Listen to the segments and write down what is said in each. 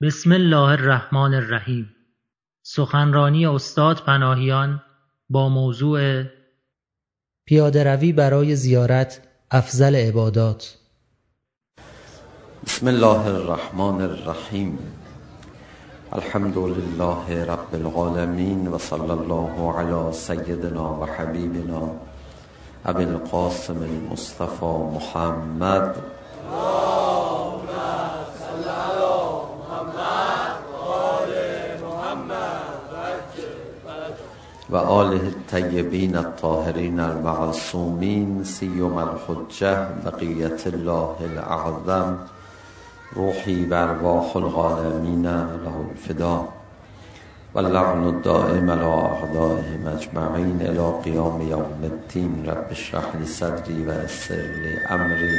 بسم الله الرحمن الرحیم. سخنرانی استاد پناهیان با موضوع پیاده‌روی برای زیارت افضل عبادات. بسم الله الرحمن الرحیم. الحمد لله رب العالمین و صلی الله علی سیدنا و حبیبنا ابی القاسم المصطفى محمد و آله الطیبین الطاهرین المعصومین سیما الحجة بقیة الله الاعظم روحی و ارواح العالمین له الفدا و اللعن الدائم علی اعدائهم اجمعین الی قیام یوم الدین. رب اشرح لی صدری و یسر لی امری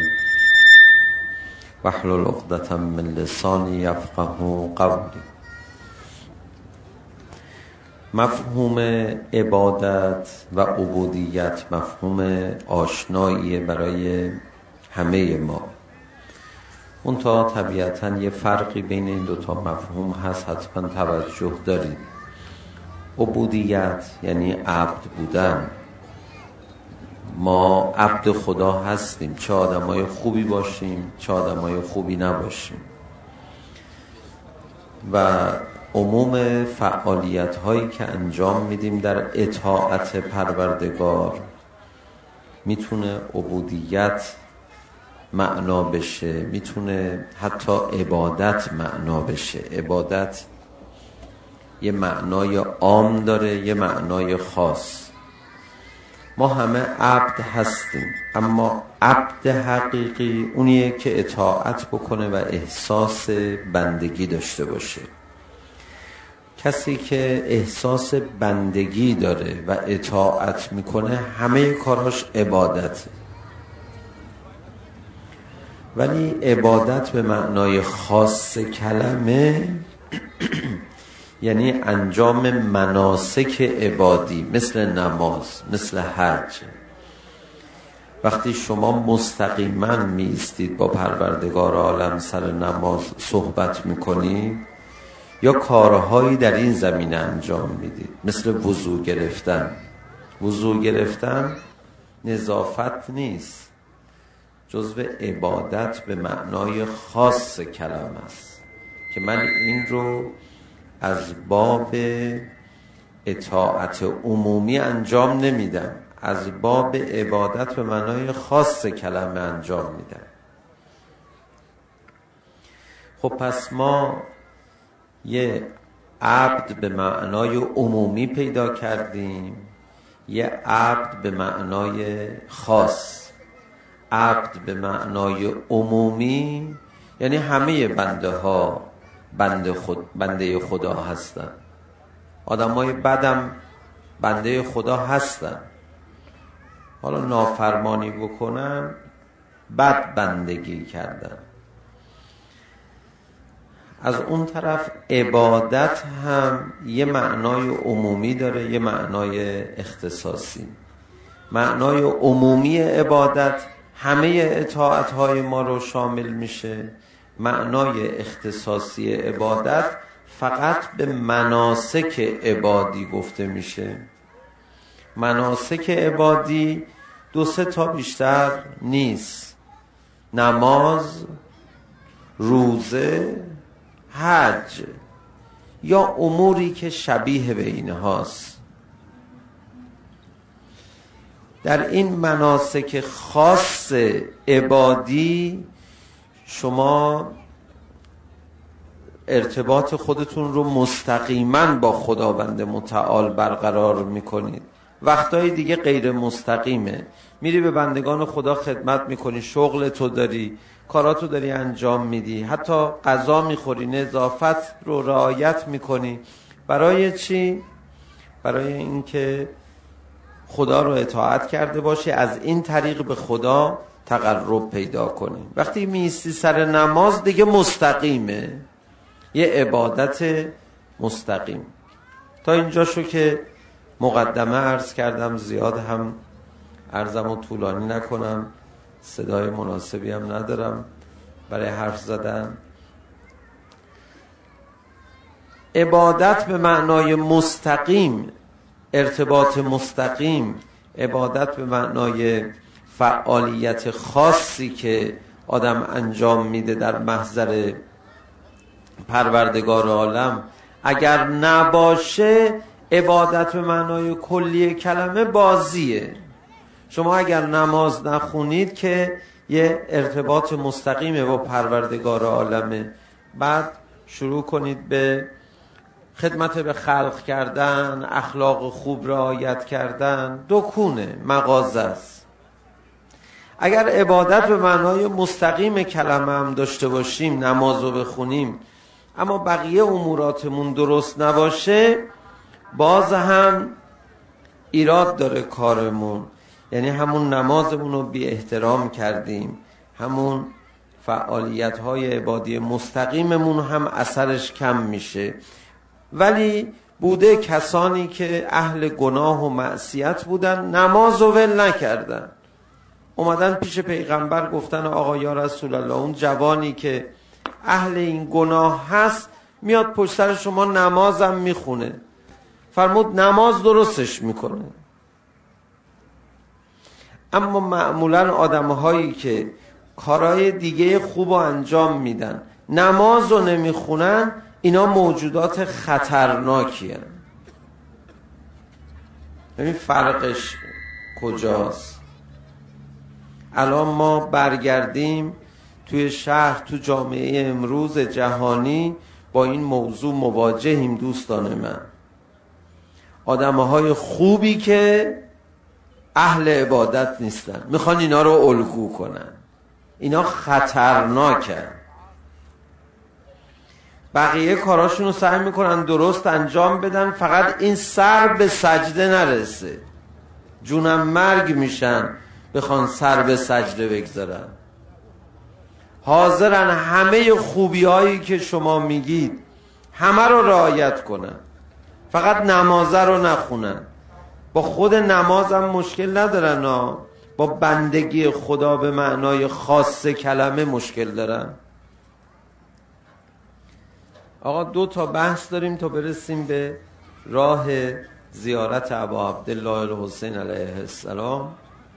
واحلل عقدة من لسانی یفقهوا قولی. مفهوم عبادت و عبودیت مفهوم آشنایی برای همه ما. منتها طبیعتاً یه فرقی بین این دوتا مفهوم هست، حتما توجه دارید. عبودیت یعنی عبد بودن. ما عبد خدا هستیم، چه آدمای خوبی باشیم چه آدمای خوبی نباشیم، و عموم فعالیت هایی که انجام میدیم در اطاعت پروردگار میتونه عبودیت معنا بشه، میتونه حتی عبادت معنا بشه. عبادت یه معنای عام داره، یه معنای خاص. ما همه عبد هستیم، اما عبد حقیقی اونیه که اطاعت بکنه و احساس بندگی داشته باشه. کسی که احساس بندگی داره و اطاعت میکنه همه کاراش عبادته. ولی عبادت به معنای خاص کلمه یعنی انجام مناسک عبادی، مثل نماز، مثل حج. وقتی شما مستقیما میستید با پروردگار عالم سر نماز صحبت میکنید یا کارهایی در این زمینه انجام میدید، مثل وضو گرفتن. وضو گرفتن نظافت نیست، جزو عبادت به معنای خاص کلمه است که من این رو از باب اطاعت عمومی انجام نمیدم، از باب عبادت به معنای خاص کلمه انجام میدم. خب پس ما یه عبد به معنای عمومی پیدا کردیم، یه عبد به معنای خاص. عبد به معنای عمومی یعنی همه بنده ها بنده خدا هستن. آدمای بدم بنده خدا هستن، حالا نافرمانی بکنن بد بندگی کردن. از اون طرف عبادت هم یه معنای عمومی داره، یه معنای اختصاصی. معنای عمومی عبادت همه اطاعت‌های ما رو شامل میشه. معنای اختصاصی عبادت فقط به مناسک عبادی گفته میشه. مناسک عبادی 2-3 تا بیشتر نیست: نماز، روزه، حج یا اموری که شبیه به اینهاست. در این مناسک خاص عبادی شما ارتباط خودتون رو مستقیما با خداوند متعال برقرار میکنید. وقتهای دیگه غیر مستقیمه، میری به بندگان خدا خدمت میکنی، شغل تو داری، کاراتو داری انجام میدی، حتی غذا میخوری، نظافت رو رعایت میکنی. برای چی؟ برای اینکه خدا رو اطاعت کرده باشی، از این طریق به خدا تقرب پیدا کنی. وقتی میستی سر نماز دیگه مستقیمه، یه عبادت مستقیم. تا اینجا شو که مقدمه عرض کردم، زیاد هم عرضمو طولانی نکنم، صدای مناسبی هم ندارم برای حرف زدن. عبادت به معنای مستقیم، ارتباط مستقیم، عبادت به معنای فعالیت خاصی که آدم انجام میده در محضر پروردگار عالم، اگر نباشه عبادت به معنای کلی کلمه بازیه. شما اگر نماز نخونید که یه ارتباط مستقیمه با پروردگار عالمه، بعد شروع کنید به خدمت به خلق کردن، اخلاق خوب رعایت کردن، دکونه، مغازه است. اگر عبادت به معنای مستقیم کلمه هم داشته باشیم، نماز رو بخونیم، اما بقیه اموراتمون درست نباشه، باز هم ایراد داره کارمون. یعنی همون نمازمون رو بی احترام کردیم، همون فعالیت‌های عبادی مستقیممون هم اثرش کم میشه. ولی بوده کسانی که اهل گناه و معصیت بودن، نماز رو ول نکردن، اومدن پیش پیغمبر گفتن آقا یا رسول الله، اون جوانی که اهل این گناه هست میاد پشت سر شما نمازم میخونه. فرمود نماز درستش میکنه. اما معمولا آدم‌هایی که کارهای دیگه خوب رو انجام میدن، نماز رو نمیخونن، اینا موجودات خطرناکی هستند. ببین فرقش کجاست. الان ما برگردیم توی شهر، تو جامعه امروز جهانی با این موضوع مواجهیم دوستان من. آدم‌های خوبی که اهل عبادت نیستن، میخوان اینا رو الگو کنن. اینا خطرناکن. بقیه کاراشون رو سعی میکنن درست انجام بدن، فقط این سر به سجده نرسه، جونم مرگ میشن بخوان سر به سجده بگذارن. حاضرن همه خوبی هایی که شما میگید همه رو رعایت کنن، فقط نمازه رو نخونن. با خود نمازم مشکل ندارن، با بندگی خدا به معنای خاص کلمه مشکل دارن. آقا 2 تا بحث داریم تا برسیم به راه زیارت ابا عبدالله الحسین علیه السلام.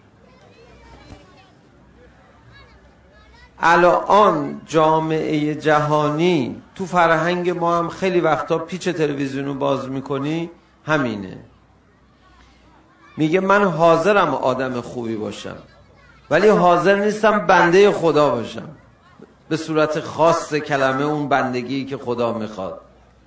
الان جامعه جهانی تو فرهنگ ما هم خیلی وقتا پیچ تلویزیونو باز میکنی همینه، میگه من حاضرم آدم خوبی باشم ولی حاضر نیستم بنده خدا باشم به صورت خاص کلمه، اون بندگی که خدا میخواد.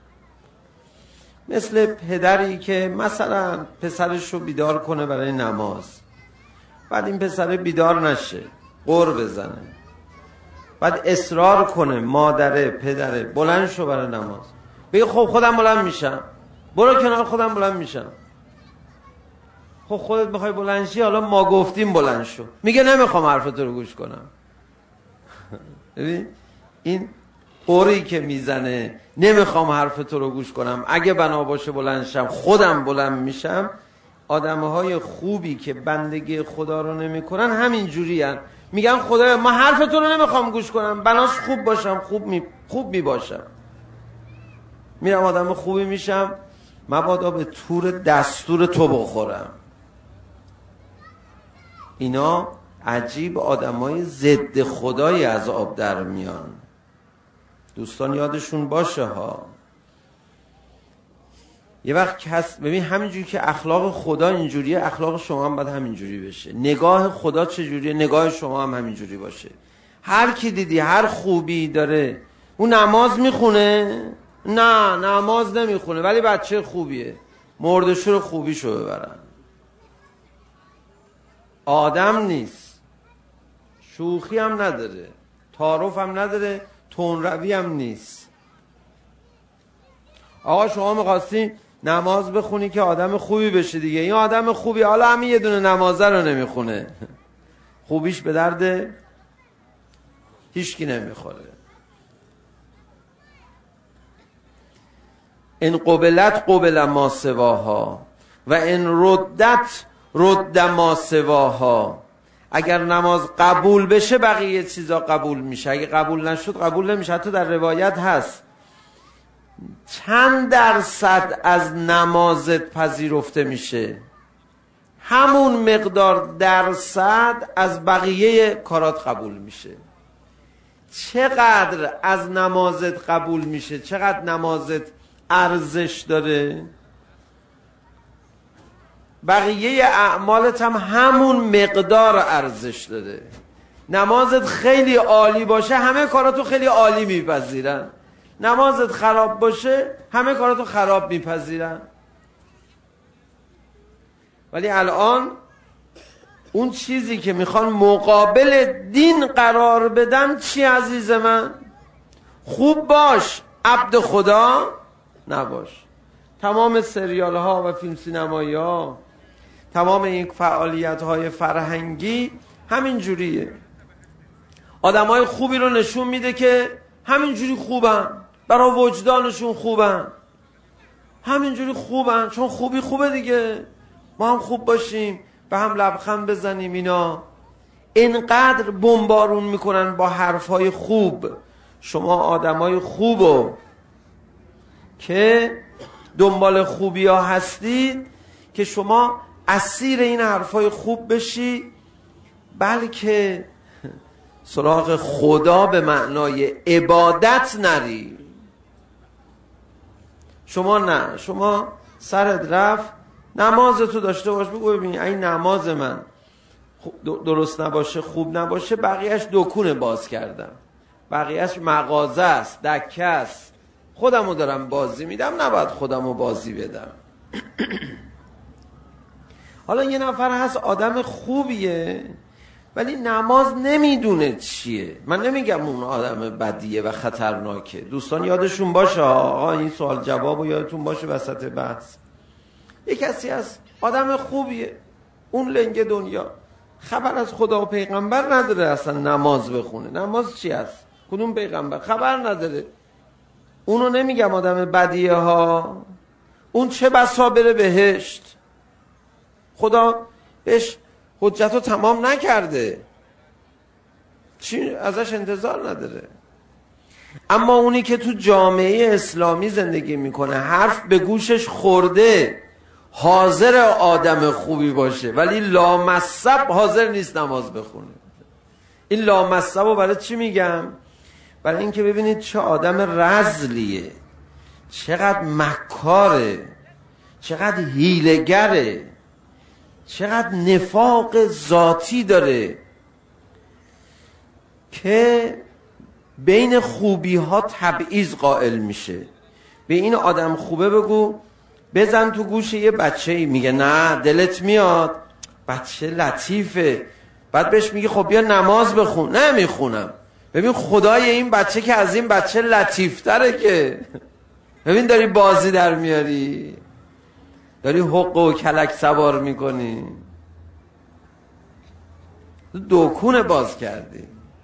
مثل پدری که مثلا پسرش رو بیدار کنه برای نماز، بعد این پسر بیدار نشه، غر بزنه، بعد اصرار کنه مادره پدره بلند شو برای نماز، بگه خب خودم بلند میشم، برو کنار خودم بلند میشم. خب خودت میخوای بلند شی، حالا ما گفتیم بلند شو، میگه نمیخوام حرفتو رو گوش کنم. ببین این اوری که میزنه نمیخوام حرفتو رو گوش کنم، اگه بنا باشه بلند شم خودم بلند میشم. آدمهای خوبی که بندگی خدا رو نمیکنن همین جوری هن. میگن خدایا ما حرفتو رو نمیخوام گوش کنم، بناس خوب باشم، خوب می باشم، میرم آدم خوبی میشم، مبادا به طور دستور تو بخورم. اینا عجیب آدمای ضد خدایی از آب در میان. دوستان یادشون باشه ها. یه وقت کس ببین همینجوری که اخلاق خدا اینجوریه، اخلاق شما هم باید همینجوری بشه. نگاه خدا چجوریه، نگاه شما هم همینجوری باشه. هر کی دیدی هر خوبی داره، اون نماز میخونه؟ نه نماز نمیخونه ولی بچه خوبیه، مردشور خوبیشو ببرن. آدم نیست، شوخی هم نداره، تعارف هم نداره، تندروی هم نیست. آقا شما میخواستی نماز بخونی که آدم خوبی بشه دیگه، این آدم خوبی، حالا همین یه دونه نمازه رو نمیخونه، خوبیش به درد هیچکی نمیخوره. ان قبلت قبل ما سواها و ان ردت رد ما سواها. اگر نماز قبول بشه بقیه چیزا قبول میشه، اگه قبول نشد قبول نمیشه. حتی در روایت هست چند درصد از نمازت پذیرفته میشه، همون مقدار درصد از بقیه کارات قبول میشه. چقدر از نمازت قبول میشه، چقدر نمازت ارزش داره، بقیه اعمالت هم همون مقدار ارزش داره. نمازت خیلی عالی باشه، همه کاراتو خیلی عالی میپذیرن. نمازت خراب باشه، همه کاراتو خراب میپذیرن. ولی الان اون چیزی که میخوان مقابل دین قرار بدن چی عزیز من؟ خوب باش، عبد خدا نباش. تمام سریال ها و فیلم سینمایی ها، تمام این فعالیت های فرهنگی همین جوریه. آدم های خوبی رو نشون میده که همین جوری خوبن، برای وجدانشون خوبن، همین جوری خوبن، چون خوبی خوبه دیگه، ما هم خوب باشیم، به هم لبخند بزنیم. اینا اینقدر بمبارون میکنن با حرفهای خوب. شما آدمای خوبو که دنبال خوبی ها هستید که شما اسیر این حرفای خوب بشی، بلکه سراغ خدا به معنای عبادت نری. شما نه، شما سرت رفت، نمازتو داشته باش، بگو ببین این نماز من درست نباشه، خوب نباشه، بقیهش دکونه باز کردم، بقیهش مغازه است، دکه است، خودمو دارم بازی میدم، نباید خودمو بازی بدم. حالا یه نفر هست آدم خوبیه ولی نماز نمیدونه چیه. من نمیگم اون آدم بدیه و خطرناکه، دوستان یادشون باشه، آقا این سوال جوابو یادتون باشه وسط بحث. یه کسی هست آدم خوبیه، اون لنگ دنیا، خبر از خدا و پیغمبر نداره، اصلا نماز بخونه. نماز چی هست؟ کدوم پیغمبر؟ خبر نداره. اونو نمیگم آدم بدیه ها، اون چه بسا بره بهشت، خدا بهش حجتو تمام نکرده، چی ازش انتظار نداره. اما اونی که تو جامعه اسلامی زندگی میکنه، حرف به گوشش خورده، حاضر آدم خوبی باشه ولی لامصب حاضر نیست نماز بخونه. این لامصب رو برای چی میگم؟ برای اینکه ببینید چه آدم رذلیه، چقدر مکاره، چقدر حیله‌گره، چقدر نفاق ذاتی داره که بین خوبی ها تبعیض قائل میشه. به این آدم خوبه بگو بزن تو گوش یه بچه‌ای، میگه نه دلت میاد، بچه لطیفه، بعد بهش میگه خب بیا نماز بخون، نمیخونم. ببین خدای این بچه که از این بچه لطیفتره، که ببین داری بازی در میاری، داری حق و کلک سوار میکنی، دکون باز کردی.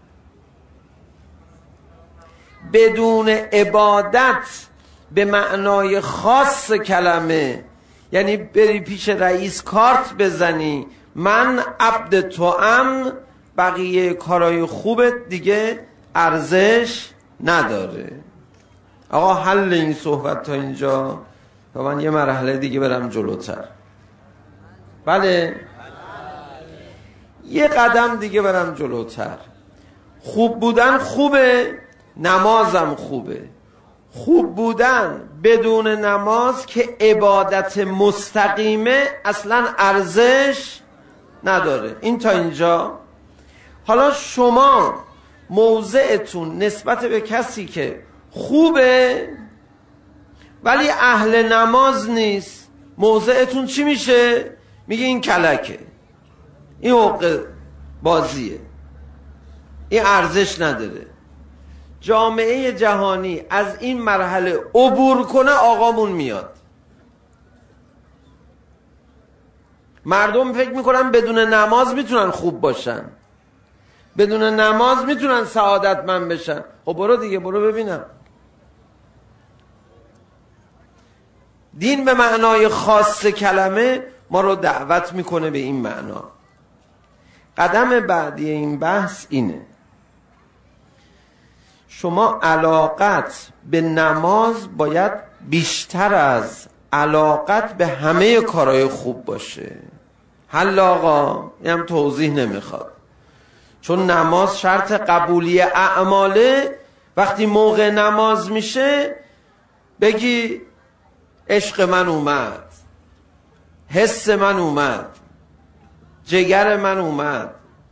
بدون عبادت به معنای خاص کلمه، یعنی بری پیش رئیس کارت بزنی من عبد توام، بقیه کارهای خوبت دیگه ارزش نداره. آقا حل این صحبت تا اینجا تا من یه مرحله دیگه برم جلوتر. بله یه قدم دیگه برم جلوتر. خوب بودن خوبه، نمازم خوبه. خوب بودن بدون نماز که عبادت مستقیمه اصلا ارزش نداره. این تا اینجا. حالا شما موضعتون نسبت به کسی که خوبه ولی اهل نماز نیست، موضعتون چی میشه؟ میگه این کلکه، این حق بازیه، این ارزش نداره. جامعه جهانی از این مرحله عبور کنه، آقامون میاد. مردم فکر میکنن بدون نماز میتونن خوب باشن، بدون نماز میتونن سعادتمند بشن. خب برو دیگه، برو ببینم. دین به معنای خاص کلمه ما رو دعوت میکنه به این معنا. قدم بعدی این بحث اینه: شما علاقت به نماز باید بیشتر از علاقت به همه کارهای خوب باشه. حل آقا، این هم توضیح نمیخواد، چون نماز شرط قبولی اعماله. وقتی موقع نماز میشه بگی عشق من اومد، حس من اومد، جگر من اومد.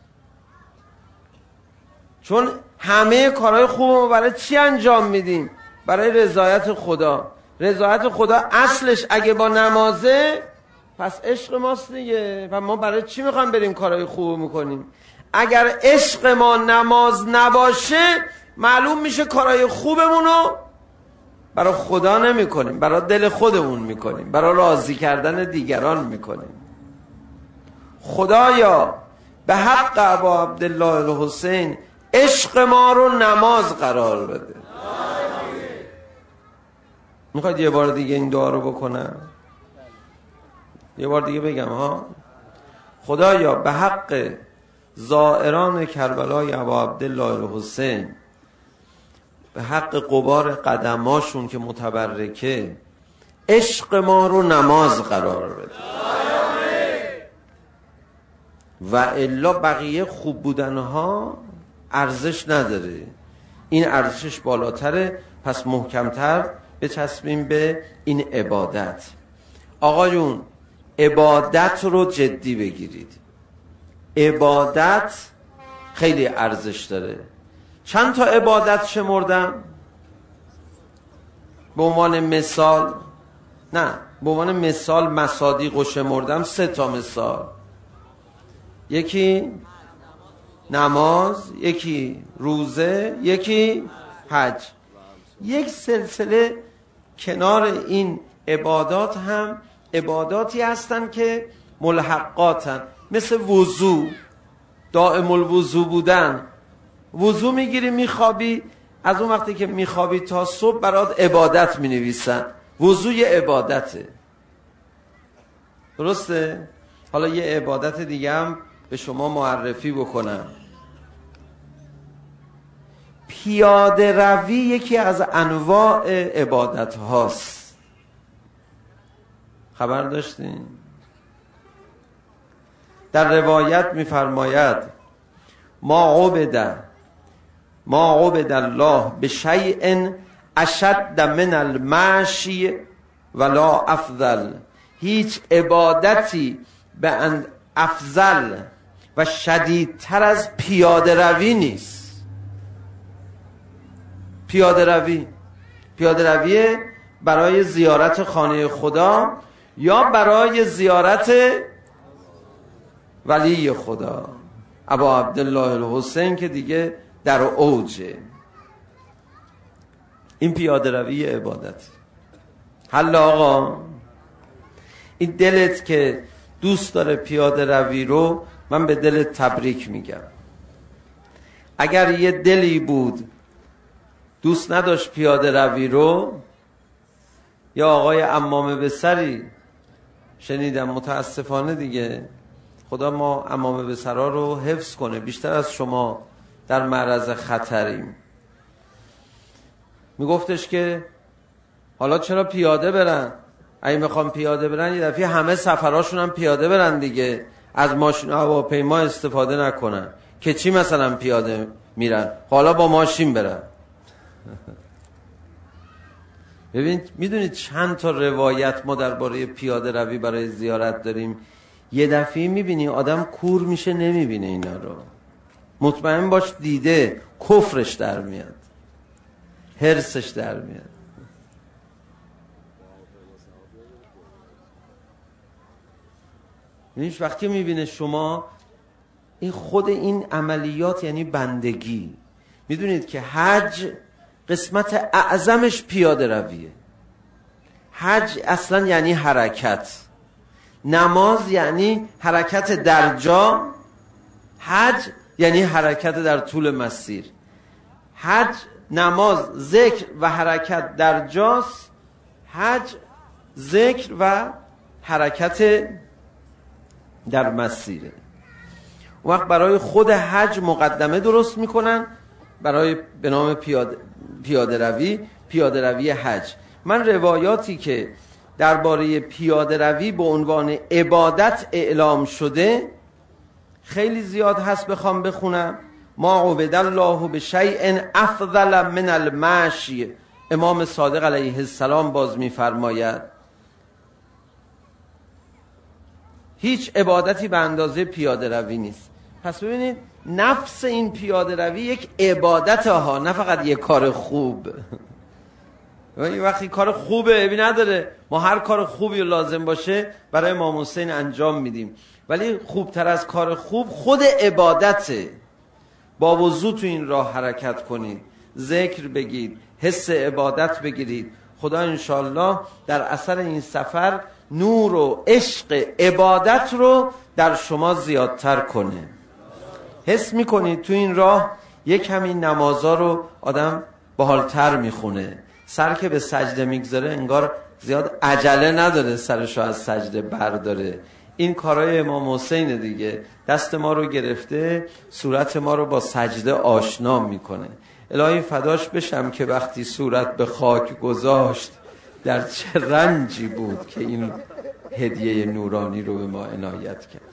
چون همه کارهای خوب برای چی انجام میدیم؟ برای رضایت خدا. رضایت خدا اصلش اگه با نمازه، پس عشق ماست دیگه. و ما برای چی میخوایم بریم کارهای خوب میکنیم؟ اگر عشق ما نماز نباشه، معلوم میشه کارهای خوبمونو برای خدا نمی کنیم، برای دل خودمون میکنیم، برای راضی کردن دیگران میکنیم. خدایا به حق ابا عبدالله الحسین عشق ما رو نماز قرار بده. میخواید یه بار دیگه این دعا رو بکنم؟ یه بار دیگه بگم ها. خدایا به حق زائران کربلای ابا عبدالله الحسین، به حق غبار قدماشون که متبرکه، عشق ما رو نماز قرار بده. و الا بقیه خوب بودنها ارزش نداره. این ارزشش بالاتره، پس محکمتر بچسبیم به این عبادت. آقایون عبادت رو جدی بگیرید. عبادت خیلی ارزش داره. چند تا عبادت شمردم به عنوان مثال؟ نه، به عنوان مثال مصادیق رو شمردم. 3 تا مثال: یکی نماز، یکی روزه، یکی حج. یک سلسله کنار این عبادات هم عباداتی هستن که ملحقاتن، مثل وضو، دائم الوضو بودن. وضو میگیری میخوابی، از اون وقتی که میخوابی تا صبح برات عبادت مینویسن. وضو یه عبادته، درسته؟ حالا یه عبادت دیگه هم به شما معرفی بکنم. پیاده روی یکی از انواع عبادت هاست. خبر داشتین؟ در روایت میفرماید ما عبد الله بشیء اشد من المشی ولا افضل. هیچ عبادتی به افضل و شدیدتر از پیاده روی نیست. پیاده روی برای زیارت خانه خدا یا برای زیارت ولی خدا. ابا عبدالله الحسین که دیگه در اوجه. این پیاده روی عبادت. حل آقا، این دلت که دوست داره پیاده روی رو، من به دلت تبریک میگم. اگر یه دلی بود دوست نداشت پیاده روی رو، یا آقای عمامه به سری شنیدم، متاسفانه دیگه، خدا ما عمامه به سرا رو حفظ کنه، بیشتر از شما در معرض خطریم. میگفتش که حالا چرا پیاده برن؟ اگه میخوام پیاده برن یه دفعه همه سفراشون هم پیاده برن دیگه، از ماشین هواپیما استفاده نکنن که چی مثلا پیاده میرن، حالا با ماشین برن. ببینید، میدونید چند تا روایت ما درباره پیاده روی برای زیارت داریم؟ یه دفعه میبینی آدم کور میشه نمیبینه اینا رو. مطمئن باش دیده، کفرش در میاد، حرصش در میاد. یعنی وقتی میبینه شما این خود این عملیات یعنی بندگی. میدونید که حج قسمت اعظمش پیاده رویه. حج اصلا یعنی حرکت. نماز یعنی حرکت در جا، حج یعنی حرکت در طول مسیر. حج، نماز ذکر و حرکت در جاست، حج ذکر و حرکت در مسیره. وقت برای خود حج مقدمه درست میکنن، برای به نام پیاده روی حج. من روایاتی که درباره پیاده روی به عنوان عبادت اعلام شده خیلی زیاد هست، بخوام بخونم. ما عبد الله بشیء افضل من المشی، امام صادق علیه السلام باز میفرماید هیچ عبادتی به اندازه پیاده روی نیست. پس ببینید نفس این پیاده روی یک عبادت ها، نه فقط یک کار خوب. وقتی کار خوبه عیبی نداره، ما هر کار خوبی لازم باشه برای امام حسین انجام میدیم، ولی خوبتر از کار خوب خود عبادته. با وضو تو این راه حرکت کنید، ذکر بگید، حس عبادت بگیرید. خدا انشالله در اثر این سفر نور و عشق عبادت رو در شما زیادتر کنه. حس میکنید تو این راه یک همین نمازا رو آدم باحالتر میخونه، سر که به سجده میگذاره انگار زیاد عجله نداره سرشو از سجده برداره. این کارای امام حسین دیگه، دست ما رو گرفته، صورت ما رو با سجده آشنا میکنه. الهی فداش بشم که وقتی صورت به خاک گذاشت در چه رنجی بود که این هدیه نورانی رو به ما عنایت کرد.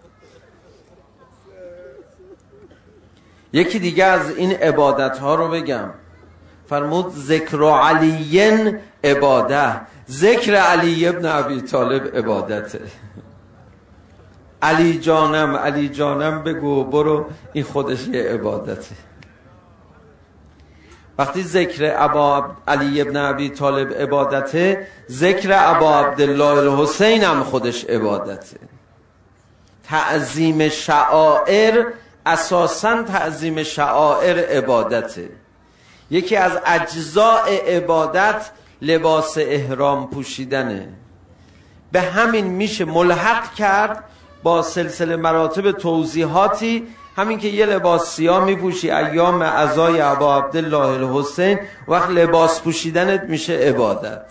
یکی دیگه از این عبادت ها رو بگم، فرمود ذکر علیین عباده، ذکر علی ابن ابی طالب عبادته. علی جانم بگو برو، این خودش یه عبادته. وقتی ذکر علی ابن ابی طالب عبادته، ذکر ابا عبدالله الحسین هم خودش عبادته. تعظیم شعائر، اساساً تعظیم شعائر عبادته. یکی از اجزاء عبادت لباس احرام پوشیدنه. به همین میشه ملحق کرد با سلسله مراتب توضیحاتی، همین که یه لباس سیاه میپوشی ایام عزای ابا عبدالله الحسین، وقت لباس پوشیدنت میشه عبادت.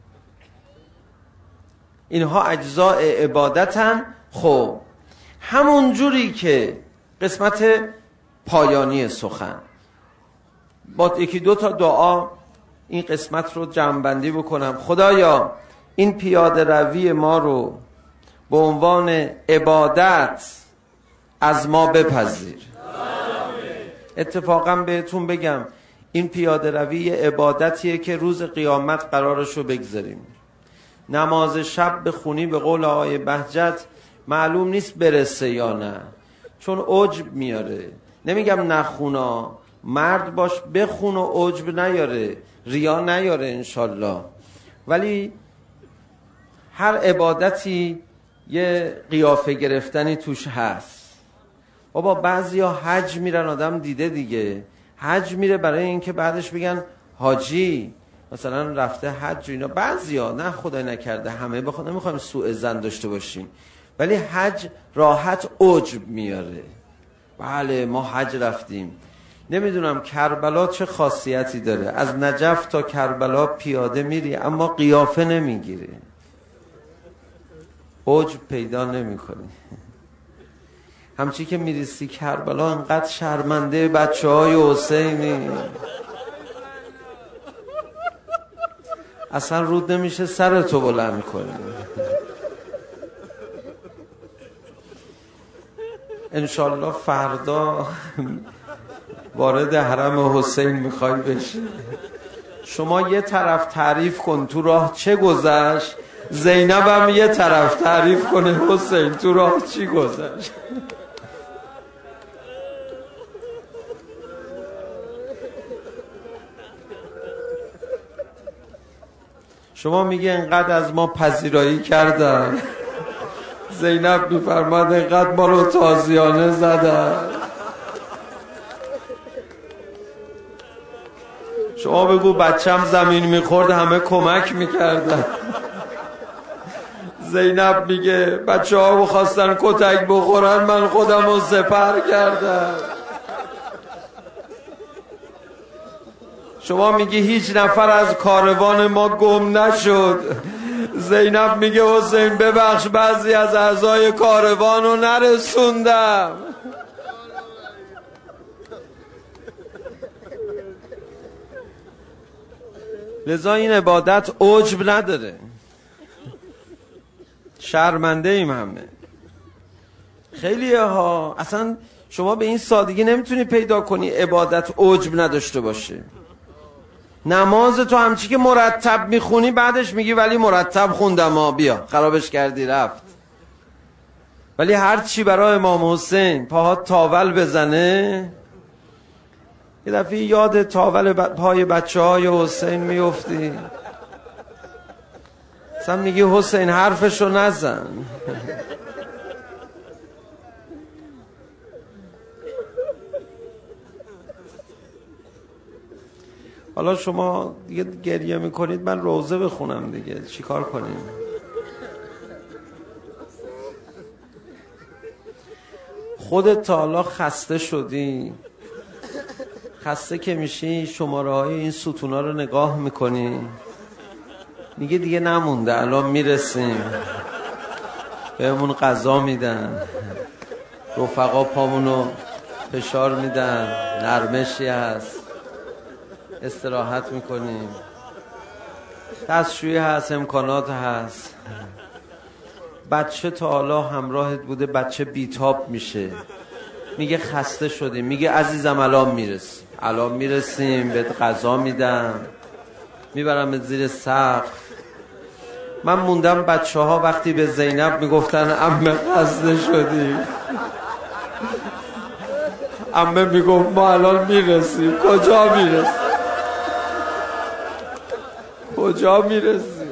اینها اجزاء عبادتن. خب همون جوری که قسمت پایانی سخن با یکی دو تا دعا این قسمت رو جمع‌بندی بکنم. خدایا این پیاده روی ما رو به عنوان عبادت از ما بپذیر. اتفاقا بهتون بگم این پیاده روی عبادتیه که روز قیامت قرارش رو بگذاریم. نماز شب بخونی به قول آقای بهجت معلوم نیست برسه یا نه، چون عجب میاره. نمیگم نخونا، مرد باش بخون و عجب نیاره، ریا نیاره انشالله. ولی هر عبادتی یه قیافه گرفتنی توش هست. بابا بعضیا حج میرن، آدم دیده دیگه، حج میره برای اینکه بعدش بگن حاجی مثلا رفته حج و اینا. بعضیا، نه خدای نکرده همه، بخواد نمیخوایم سوء ظن داشته باشیم، ولی حج راحت عجب میاره. بله ما حج رفتیم. نمیدونم کربلا چه خاصیتی داره، از نجف تا کربلا پیاده میری اما قیافه نمیگیره، عجب پیدا نمیکنی. همچی که میرسی کربلا انقدر شرمنده بچه های حسینی، اصلا رود نمیشه سرتو بلند کنی. انشالله فردا وارد حرم حسین میخوای بشی، شما یه طرف تعریف کن تو راه چه گذشت، زینب هم یه طرف تعریف کنه حسین تو راه چی گذشت. شما میگه انقدر از ما پذیرایی کردن، زینب میفرماد انقدر ما رو تازیانه زدن. شما بگو بچم زمین میخورد همه کمک میکردن. زینب میگه بچه ها خواستن کتک بخورن من خودم رو سپر کردم. شما میگی هیچ نفر از کاروان ما گم نشد. زینب میگه حسین ببخش بعضی از اعضای کاروان رو نرسوندم. لذا این عبادت عجب نداره. شرمنده ایم همه. خیلی ها اصلا شما به این سادگی نمیتونی پیدا کنی عبادت عجب نداشته باشه. نماز تو همچی که مرتب میخونی بعدش میگی ولی مرتب خوندم ها، بیا خرابش کردی رفت. ولی هر چی برای امام حسین پاهات تاول بزنه یه دفعه یاد تاول پای بچه های حسین میفتی، اصلا میگی حسین حرفشو نزن. حالا شما دیگه گریه میکنید، من روزه بخونم دیگه، چیکار کنیم؟ خودت تا حالا خسته شدی؟ خسته که میشی شماره های این ستونا رو نگاه میکنی میگه دیگه نمونده، الان میرسیم، بهمون غذا میدن، رفقا پامونو فشار میدن، نرمشی هست، استراحت میکنیم، دستشویی هست، امکانات هست. بچه تا حالا همراهت بوده، بچه بیتاب میشه، میگه خسته شدیم، میگه عزیزم الان میرسیم بهت غذا میدم، میبرم زیر سقف. من موندم بچه ها وقتی به زینب میگفتن عمه خسته شدی، عمه میگفت ما الان میرسیم. کجا میرسیم؟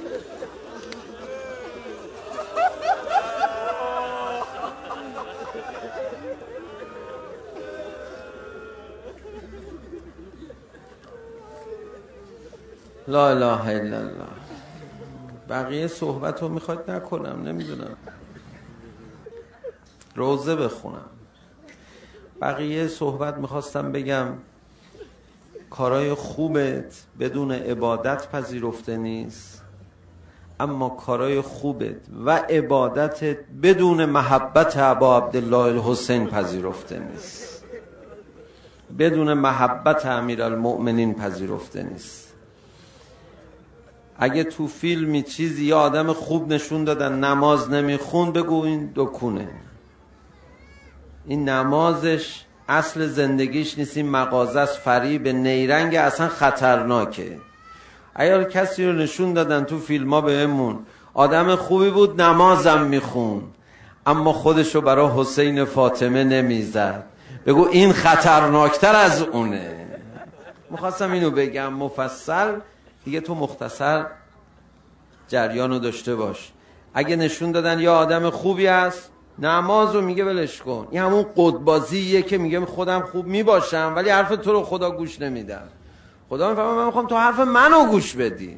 لا اله الا الله. بقیه صحبت رو میخواد نکنم، نمیدونم، روزه بخونم. بقیه صحبت میخواستم بگم کارای خوبت بدون عبادت پذیرفته نیست، اما کارای خوبت و عبادتت بدون محبت ابا عبدالله الحسین پذیرفته نیست، بدون محبت امیرالمؤمنین پذیرفته نیست. اگه تو فیلمی چیزی یا آدم خوب نشون دادن نماز نمیخون، بگو این دکونه، این نمازش اصل زندگیش نیست، این مغازه است، فریب، نیرنگ، اصلا خطرناکه. اگر کسی رو نشون دادن تو فیلم ها بهمون آدم خوبی بود نمازم میخون اما خودشو برای حسین فاطمه نمیزد، بگو این خطرناکتر از اونه. میخواستم اینو بگم مفصل دیگه، تو مختصر جریانو داشته باش. اگه نشون دادن یا آدم خوبی است نمازو میگه ولش کن، این همون قدبازیه که میگه خودم خوب میباشم ولی حرف تو رو خدا گوش نمیدم. خدا میفهمه من میخوام تو حرف منو گوش بدی.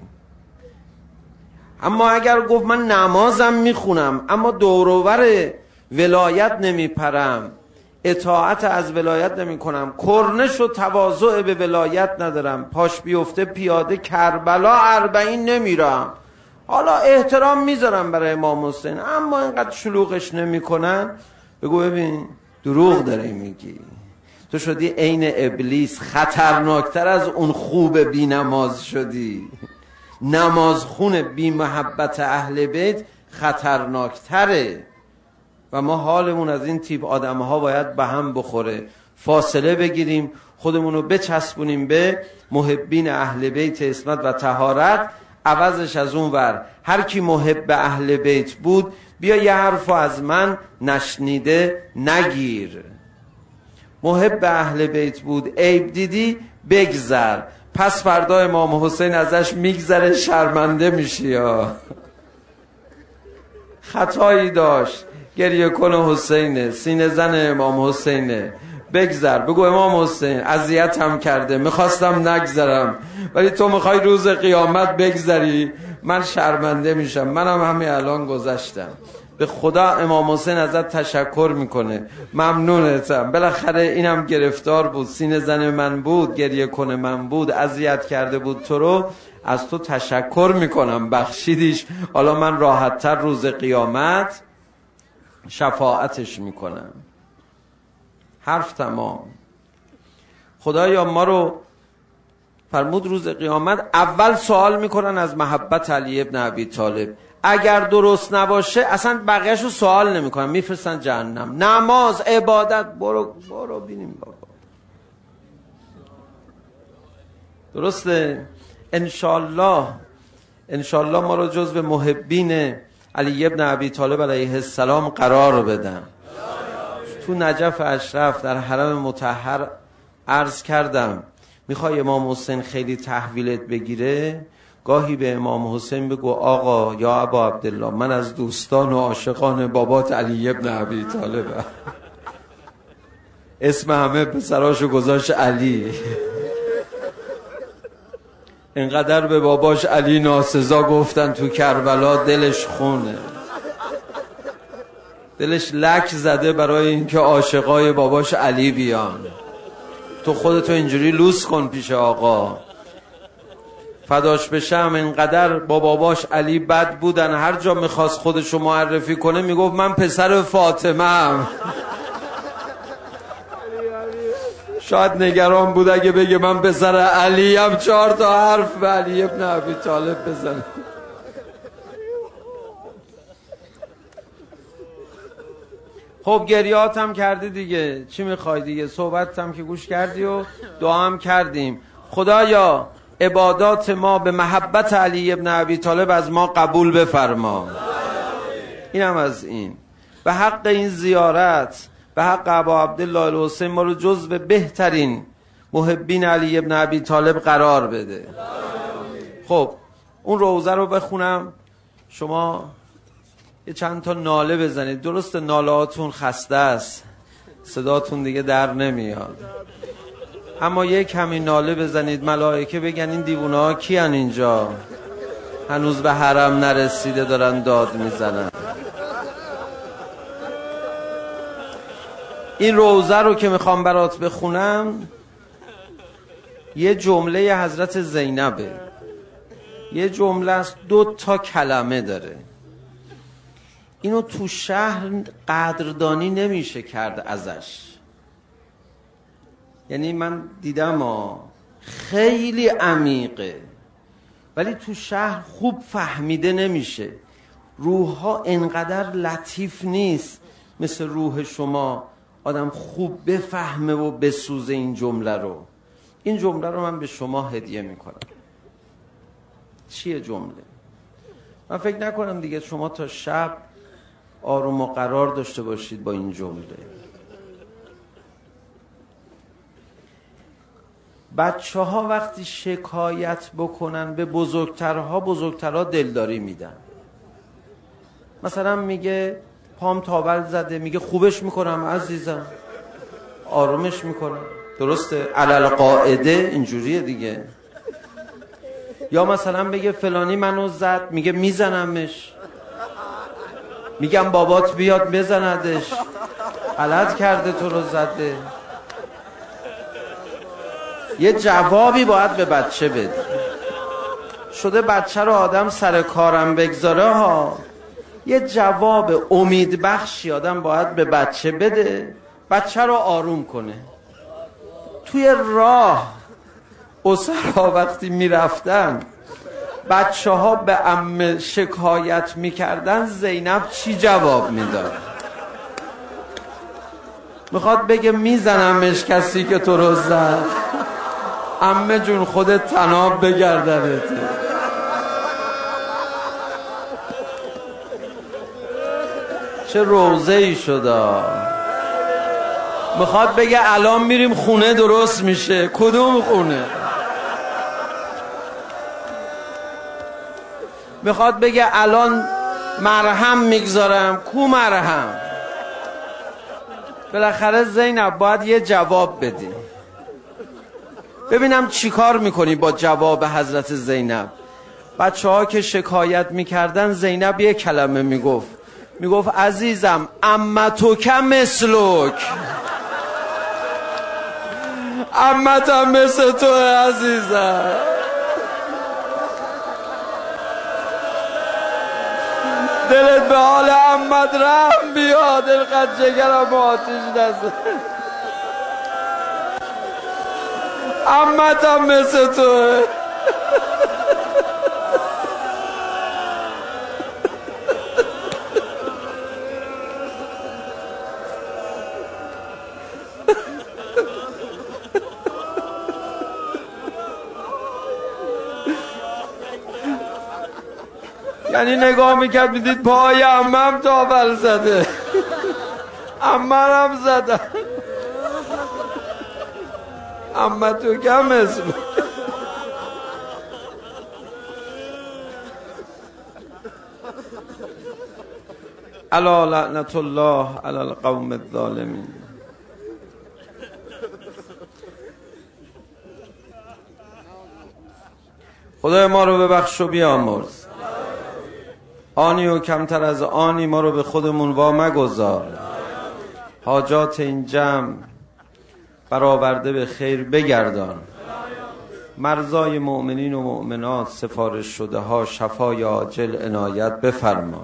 اما اگر گفت من نمازم میخونم اما دوروبر ولایت نمیپرم، اطاعت از ولایت نمی کنم، کرنش و تواضع به ولایت ندارم، پاش بیفته پیاده کربلا 40 نمیرم، حالا احترام میذارم برای امام حسین اما اینقدر شلوغش نمی کنن، بگو ببین دروغ داری میگی، تو شدی عین ابلیس، خطرناکتر از اون خوب بی نماز شدی. نماز خون بی محبت اهل بیت خطرناکتره و ما حالمون از این تیپ آدم ها باید به هم بخوره. فاصله بگیریم، خودمونو بچسبونیم به محبین اهل بیت عصمت و طهارت. عوضش از اون ور هر کی محب اهل بیت بود بیا یه حرفو از من نشنیده نگیر. محب اهل بیت بود، عیب دیدی بگذر، پس فردا امام حسین ازش میگذره شرمنده میشی یا خطایی داشت، گریه کن حسینه، سینه زن امام حسینه، بگذر، بگو امام حسین اذیتم کرده میخواستم نگذرم ولی تو میخوای روز قیامت بگذری، من شرمنده میشم، منم همین الان گذشتم. به خدا امام حسین ازت تشکر میکنه، ممنونتم، بالاخره اینم گرفتار بود، سینه زن من بود، گریه کن من بود، اذیت کرده بود تو رو، از تو تشکر میکنم بخشیدیش، حالا من راحت‌تر روز قیامت شفاعتش میکنم. حرف تمام. خدایا ما رو فرمود روز قیامت اول سوال میکنن از محبت علی ابن ابی طالب، اگر درست نباشه اصلا بقیه‌شو سوال نمیکنن، میفرستن جهنم. نماز، عبادت، برو بینیم بابا. درسته؟ انشالله ما رو جزو محبین علی ابن ابی طالب علیه السلام قرار بدن. تو نجف اشرف در حرم مطهر عرض کردم میخوای امام حسین خیلی تحویلت بگیره، گاهی به امام حسین بگو آقا یا ابا عبدالله من از دوستان و عاشقان بابات علی ابن ابی طالبم. اسم همه پسراشو گذاشت علی. اینقدر به باباش علی ناسزا گفتن تو کربلا دلش خونه، دلش لک زده برای اینکه عاشقای باباش علی بیان. تو خودتو اینجوری لوس کن پیش آقا. فداش بشم اینقدر با باباش علی بد بودن، هر جا میخواست خودشو معرفی کنه میگفت من پسر فاطمه‌ام. شاید نگران بود اگه بگه من پسر علیم 4 تا حرف به علی ابن ابی طالب بزنه. خب گریات هم کردی دیگه، چی میخوای دیگه؟ صحبت هم که گوش کردی و دعا هم کردیم. خدایا عبادات ما به محبت علی ابن ابی طالب از ما قبول بفرما. اینم از این. به حق این زیارت، به حق ابا عبدالله الحسین ما رو جزو بهترین محبین علی ابن ابی طالب قرار بده. خب اون روزه رو بخونم، شما یه چند تا ناله بزنید. درست ناله هاتون خسته است، صداتون دیگه در نمیاد، اما یک همین ناله بزنید ملائکه بگن این دیوونه ها کیان اینجا هنوز به حرم نرسیده دارن داد میزنن. این روزه رو که میخوام برات بخونم یه جمله حضرت زینبه، یه جمله است 2 تا کلمه داره. اینو تو شهر قدردانی نمیشه کرد ازش. یعنی من دیدم خیلی عمیقه ولی تو شهر خوب فهمیده نمیشه. روحها انقدر لطیف نیست مثل روح شما آدم خوب بفهمه و بسوزه این جمله رو. این جمله رو من به شما هدیه میکنم. چیه جمله؟ من فکر نکنم دیگه شما تا شب آروم و قرار داشته باشید با این جمله. بچه ها وقتی شکایت بکنن به بزرگترها، بزرگترها دلداری میدن. مثلا میگه پام تاول زده، میگه خوبش میکنم عزیزم، آرومش میکنم. درسته؟ علل قاعده اینجوریه دیگه. یا مثلا بگه فلانی منو زد، میگه میزنمش، میگم بابات بیاد بزندش، غلط کرده تو رو زده. یه جوابی باید به بچه بده. شده بچه رو آدم سر کارم بگذاره ها، یه جواب امید بخشی آدم باید به بچه بده، بچه رو آروم کنه. توی راه اسرا وقتی میرفتن بچه ها به عمه شکایت میکردن، زینب چی جواب میداد؟ میخواد بگه میزنمش کسی که تو رو زد. عمه جون خودت طناب بگردنته. چه روزه ای شده. میخواد بگه الان میریم خونه درست میشه. کدوم خونه؟ میخواد بگه الان مرهم میگذارم. کو مرهم؟ بالاخره زینب باید یه جواب بدی. ببینم چی کار میکنی با جواب حضرت زینب. بچه ها که شکایت میکردن زینب یه کلمه میگفت عزیزم امتوک مثلک، امتم مثل تو عزیزم. دلت به حال امت رحم بیاد، اینقدر جگرم آتیش نزد. عمت هم مثل توه. یعنی نگاه میکرد میدید پای عمم تاول زده، عمم زدن. عمه تو کم اسم. الا لعنت الله علی القوم الظالمین. خدای ما رو ببخش و بیامرز. آنی و کمتر از آنی ما رو به خودمون وا مگذار. حاجات این جمع برآورده به خیر بگردان. مرضای مؤمنین و مؤمنات سفارش شده ها شفای عاجل عنایت بفرما.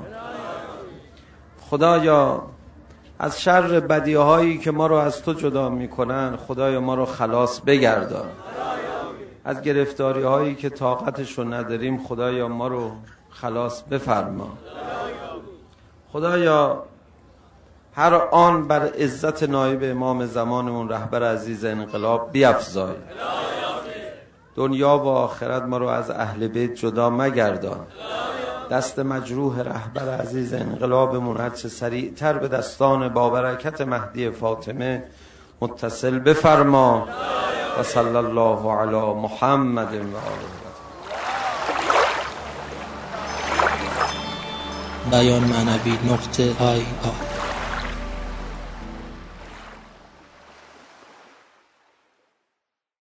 خدایا از شر بدیهایی که ما رو از تو جدا میکنن خدایا ما رو خلاص بگردان. از گرفتاری هایی که طاقتش رو نداریم خدایا ما رو خلاص بفرما. خدایا هر آن بر عزت نایب امام زمانمون رهبر عزیز انقلاب بیفزای. دنیا و آخرت ما رو از اهل بیت جدا مگردان. دست مجروح رهبر عزیز انقلابمون هر چه سریعتر به دستان بابرکت مهدی فاطمه متصل بفرما. و صلی الله علی محمد و آله. بیان معنوی .IR